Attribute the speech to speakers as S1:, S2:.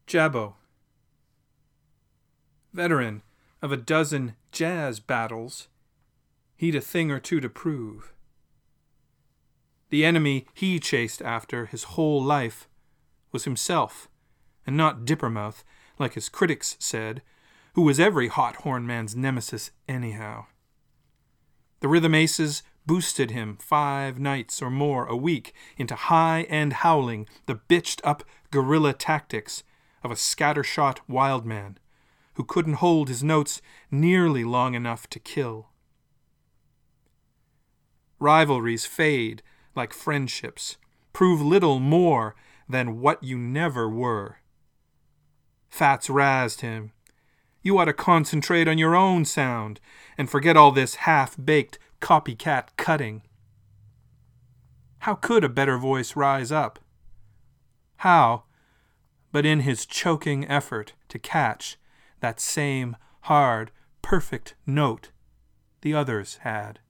S1: Jabbo. Veteran of a dozen jazz battles, he'd a thing or two to prove. The enemy he chased after his whole life was himself, and not Dippermouth, like his critics said, who was every hot horn man's nemesis anyhow. The rhythm aces boosted him 5 nights or more a week into high-end howling, the bitched-up guerrilla tactics of a scattershot wild man who couldn't hold his notes nearly long enough to kill. Rivalries fade like friendships, prove little more than what you never were. Fats razzed him. You ought to concentrate on your own sound and forget all this half-baked copycat cutting. How could a better voice rise up? How, but in his choking effort to catch that same hard, perfect note the others had.